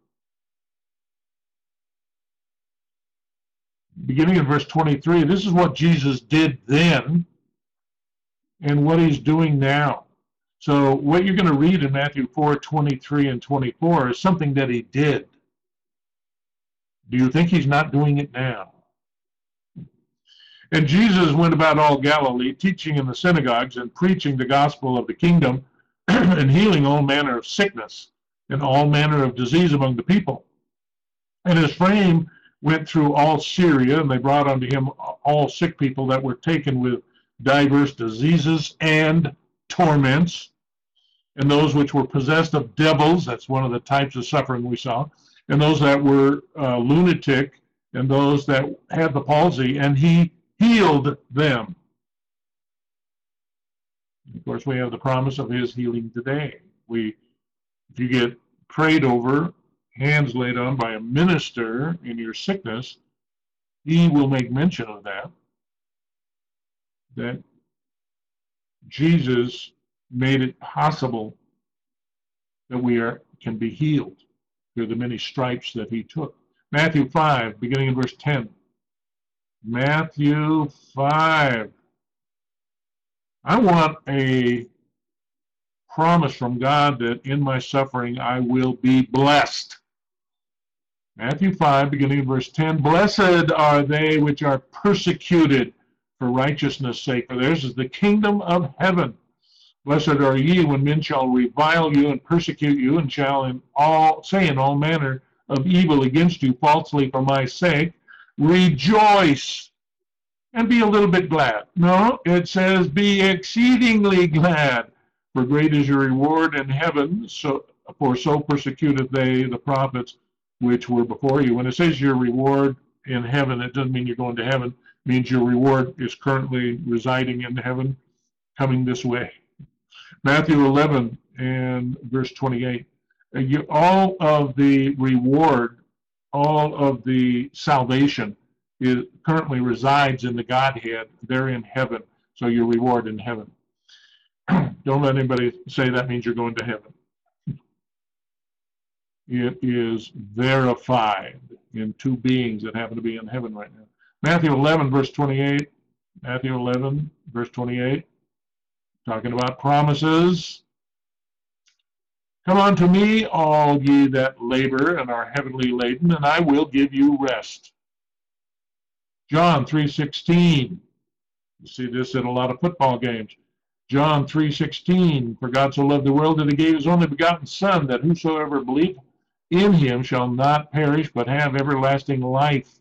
Beginning in verse twenty-three, this is what Jesus did then and what he's doing now. So what you're going to read in Matthew four, twenty-three and twenty-four is something that he did. Do you think he's not doing it now? And Jesus went about all Galilee, teaching in the synagogues and preaching the gospel of the kingdom and healing all manner of sickness and all manner of disease among the people. And his fame went through all Syria, and they brought unto him all sick people that were taken with diverse diseases and torments, and those which were possessed of devils, that's one of the types of suffering we saw, and those that were uh, lunatic, and those that had the palsy, and he healed them. Of course, we have the promise of his healing today. We, if you get prayed over, hands laid on by a minister in your sickness, he will make mention of that, that Jesus made it possible that we are can be healed through the many stripes that he took. Matthew five, beginning in verse ten. Matthew five. I want a promise from God that in my suffering I will be blessed. Matthew five, beginning in verse ten. Blessed are they which are persecuted for righteousness' sake, for theirs is the kingdom of heaven. Blessed are ye when men shall revile you and persecute you, and shall in all say in all manner of evil against you falsely for my sake. Rejoice and be a little bit glad. No, it says be exceedingly glad, for great is your reward in heaven. So, for so persecuted they the prophets which were before you. When it says your reward in heaven, it doesn't mean you're going to heaven. It means your reward is currently residing in heaven, coming this way. Matthew eleven and verse twenty-eight. You, all of the reward, all of the salvation is currently resides in the Godhead. They're in heaven. So your reward in heaven. Don't let anybody say that means you're going to heaven. It is verified in two beings that happen to be in heaven right now. Matthew eleven, verse twenty-eight. Matthew eleven, verse twenty-eight. Talking about promises. Come unto me, all ye that labor and are heavily laden, and I will give you rest. John three sixteen. You see this in a lot of football games. John three sixteen. For God so loved the world that he gave his only begotten Son, that whosoever believeth in him shall not perish, but have everlasting life.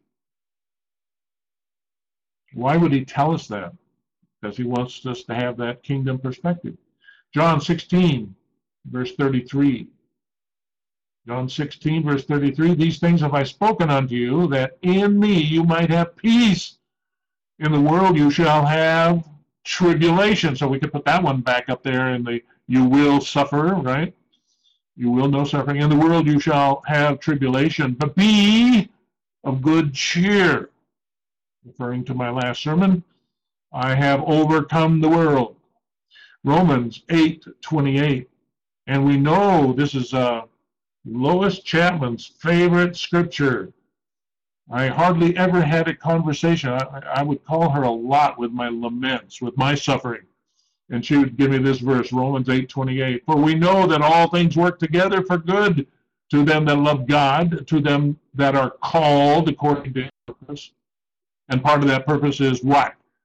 Why would he tell us that? Because he wants us to have that kingdom perspective. John sixteen, verse thirty-three. John sixteen, verse thirty-three. These things have I spoken unto you, that in me you might have peace. In the world you shall have tribulation. So we could put that one back up there in the you will suffer, right? You will know suffering. In the world you shall have tribulation, but be of good cheer. Referring to my last sermon, I have overcome the world. Romans eight twenty-eight. And we know this is uh, Lois Chapman's favorite scripture. I hardly ever had a conversation. I, I would call her a lot with my laments, with my suffering. And she would give me this verse, Romans eight twenty-eight. For we know that all things work together for good to them that love God, to them that are called according to his purpose. And part of that purpose is what?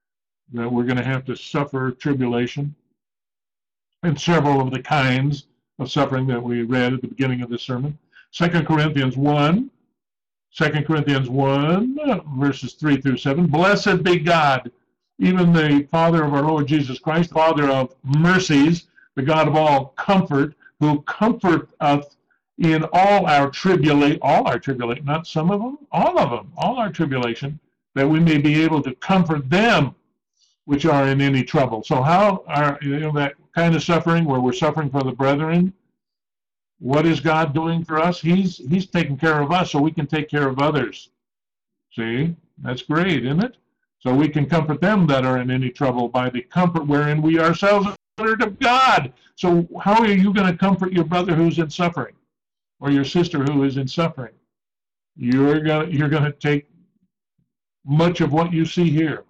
that we're going to have to suffer tribulation, and several of the kinds of suffering that we read at the beginning of this sermon. Second Corinthians one, Second Corinthians one, verses three through seven. Blessed be God, even the Father of our Lord Jesus Christ, Father of mercies, the God of all comfort, who comfort us in all our tribulation, all our tribulation, not some of them, all of them, all our tribulation, that we may be able to comfort them which are in any trouble. So how are, you know, that kind of suffering where we're suffering for the brethren, what is God doing for us? He's He's taking care of us so we can take care of others. See? That's great, isn't it? So we can comfort them that are in any trouble by the comfort wherein we ourselves are comforted of God. So how are you going to comfort your brother who's in suffering, or your sister who is in suffering? You're going you're going to take much of what you see here.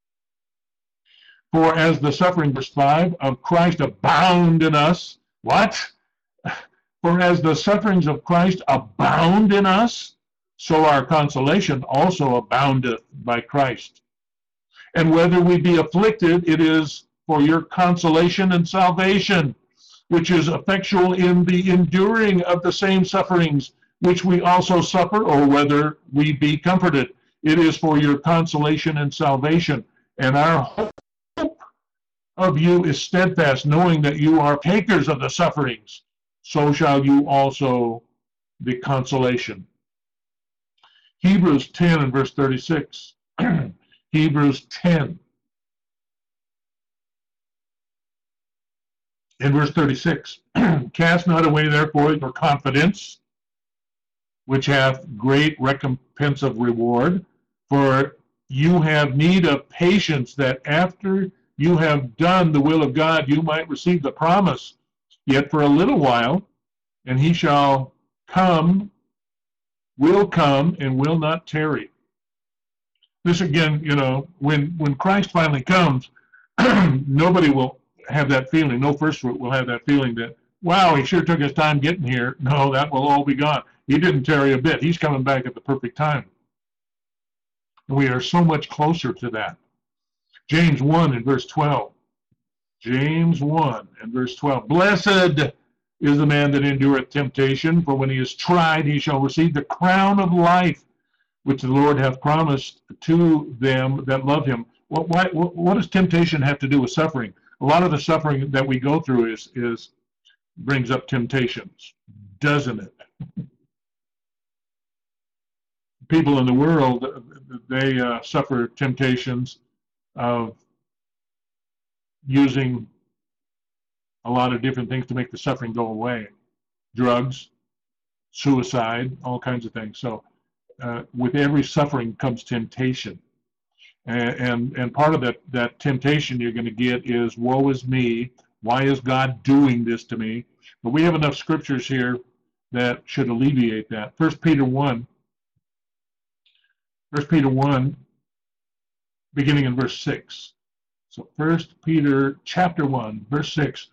For as the suffering, verse five, of Christ abound in us. What? For as the sufferings of Christ abound in us, so our consolation also aboundeth by Christ. And whether we be afflicted, it is for your consolation and salvation, which is effectual in the enduring of the same sufferings which we also suffer, or whether we be comforted, it is for your consolation and salvation. And our hope of you is steadfast, knowing that you are takers of the sufferings, so shall you also the consolation. Hebrews ten and verse thirty-six. Hebrews ten in verse thirty-six. Cast not away therefore your confidence, which hath great recompense of reward, for you have need of patience, that after you have done the will of God, you might receive the promise. Yet for a little while, and he shall come, will come, and will not tarry. This again, you know, when, when Christ finally comes, nobody will have that feeling. No first fruit will have that feeling that, wow, he sure took his time getting here. No, that will all be gone. He didn't tarry a bit. He's coming back at the perfect time. And we are so much closer to that. James one and verse twelve. James one and verse twelve. Blessed is the man that endureth temptation, for when he is tried, he shall receive the crown of life, which the Lord hath promised to them that love him. What, why, what does temptation have to do with suffering? A lot of the suffering that we go through is, is brings up temptations, doesn't it? People in the world, they uh, suffer temptations of using a lot of different things to make the suffering go away. Drugs, suicide, all kinds of things. So uh, with every suffering comes temptation. And, and, and part of that, that temptation you're going to get is, woe is me, why is God doing this to me? But we have enough scriptures here that should alleviate that. First Peter one, First Peter one, beginning in verse six. So First Peter chapter one, verse six.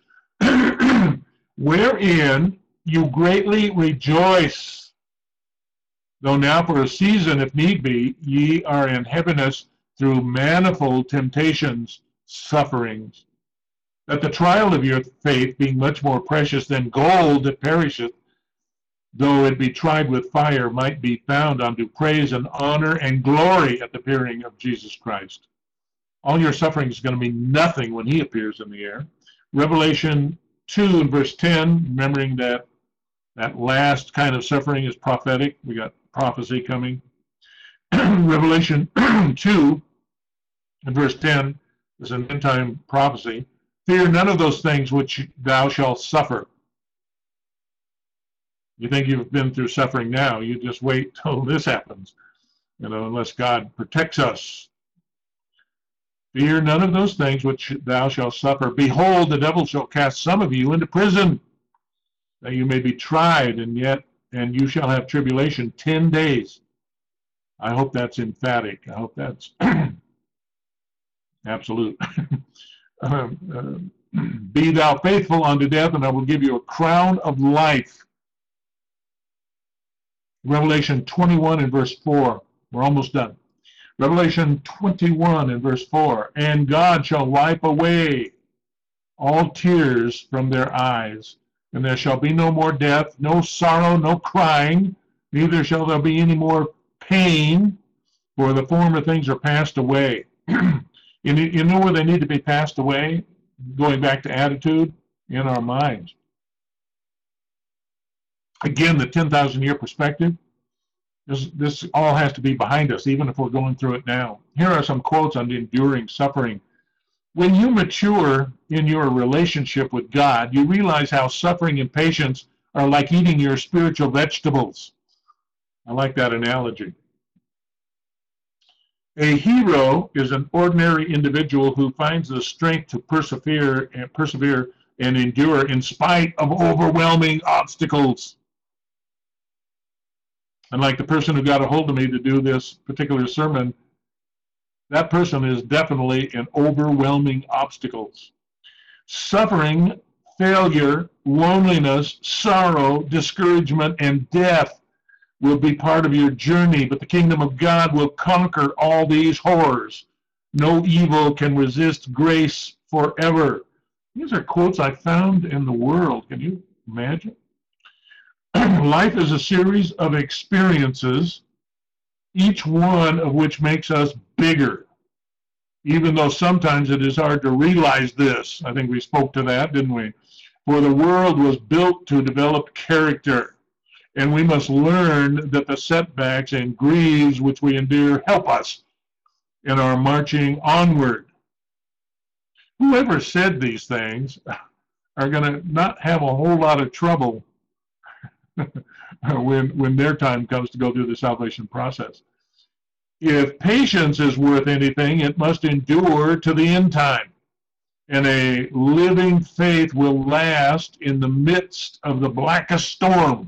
Wherein you greatly rejoice, though now for a season, if need be, ye are in heaviness through manifold temptations, sufferings, that the trial of your faith, being much more precious than gold that perisheth, though it be tried with fire, might be found unto praise and honor and glory at the appearing of Jesus Christ. All your suffering is going to mean nothing when he appears in the air. Revelation two and verse ten, remembering that that last kind of suffering is prophetic. We got prophecy coming. Revelation two and verse ten is an end-time prophecy. Fear none of those things which thou shalt suffer. You think you've been through suffering now, you just wait till this happens, you know, unless God protects us. Fear none of those things which thou shalt suffer. Behold, the devil shall cast some of you into prison, that you may be tried, and yet, and you shall have tribulation ten days. I hope that's emphatic. I hope that's absolute. uh, uh, Be thou faithful unto death, and I will give you a crown of life. Revelation twenty-one and verse four. We're almost done. Revelation twenty-one and verse four, and God shall wipe away all tears from their eyes, and there shall be no more death, no sorrow, no crying, neither shall there be any more pain, for the former things are passed away. you, you know where they need to be passed away? Going back to attitude, in our minds. Again, the ten thousand year perspective, this, this all has to be behind us, even if we're going through it now. Here are some quotes on enduring suffering. When you mature in your relationship with God, you realize how suffering and patience are like eating your spiritual vegetables. I like that analogy. A hero is an ordinary individual who finds the strength to persevere and persevere and endure in spite of overwhelming obstacles. And like the person who got a hold of me to do this particular sermon, that person is definitely in overwhelming obstacles. Suffering, failure, loneliness, sorrow, discouragement, and death will be part of your journey, but the kingdom of God will conquer all these horrors. No evil can resist grace forever. These are quotes I found in the world. Can you imagine? Life is a series of experiences, each one of which makes us bigger, even though sometimes it is hard to realize this. I think we spoke to that, didn't we? For the world was built to develop character, and we must learn that the setbacks and griefs which we endure help us in our marching onward. Whoever said these things are going to not have a whole lot of trouble when, when their time comes to go through the salvation process. If patience is worth anything, it must endure to the end time. And a living faith will last in the midst of the blackest storm.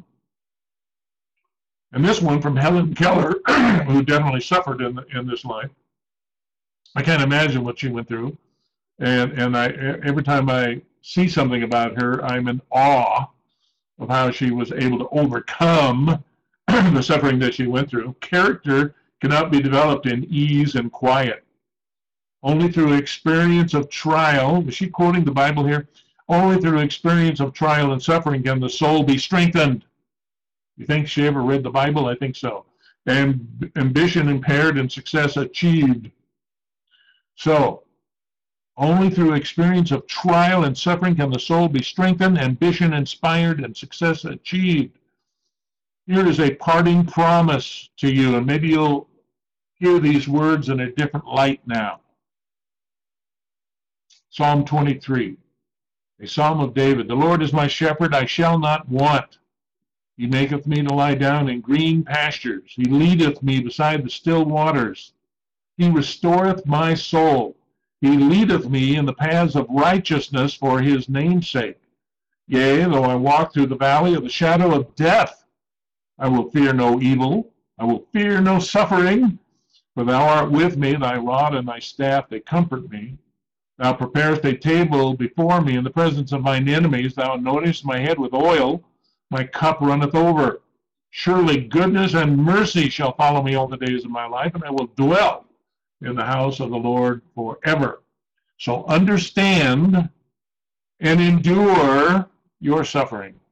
And this one from Helen Keller, who definitely suffered in, the, in this life. I can't imagine what she went through. And, and I, every time I see something about her, I'm in awe of how she was able to overcome the suffering that she went through. Character cannot be developed in ease and quiet. Only through experience of trial, is she quoting the Bible here? Only through experience of trial and suffering can the soul be strengthened. You think she ever read the Bible? I think so. And ambition impaired and success achieved. So, only through experience of trial and suffering can the soul be strengthened, ambition inspired, and success achieved. Here is a parting promise to you, and maybe you'll hear these words in a different light now. Psalm twenty-three, a psalm of David. The Lord is my shepherd, I shall not want. He maketh me to lie down in green pastures. He leadeth me beside the still waters. He restoreth my soul. He leadeth me in the paths of righteousness for his name's sake. Yea, though I walk through the valley of the shadow of death, I will fear no evil. I will fear no suffering. For thou art with me, thy rod and thy staff, they comfort me. Thou preparest a table before me in the presence of mine enemies. Thou anointest my head with oil. My cup runneth over. Surely goodness and mercy shall follow me all the days of my life, and I will dwell in the house of the Lord forever. So understand and endure your suffering.